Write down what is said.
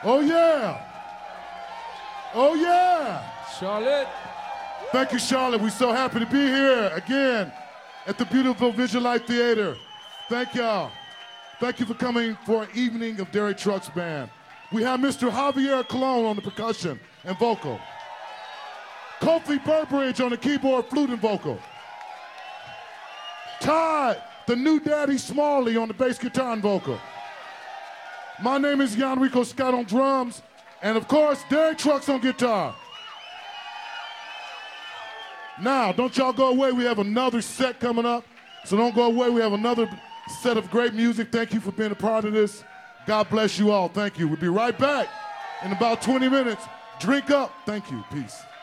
Oh, yeah. Oh, yeah. Charlotte. Thank you, Charlotte. We're so happy to be here again at the beautiful Vision Light Theater. Thank y'all. Thank you for coming for an evening of Derek Trucks Band. We have Mr. Javier Colon on the percussion and vocal. Kofi Burbridge on the keyboard, flute, and vocal. Todd, the new Daddy Smalley on the bass guitar and vocal. My name is Yanrico Scott on drums, and of course, Derek Trucks on guitar. Now, don't y'all go away. We have another set coming up, so don't go away. We have another set of great music. Thank you for being a part of this. God bless you all. Thank you. We'll be right back in about 20 minutes. Drink up. Thank you. Peace.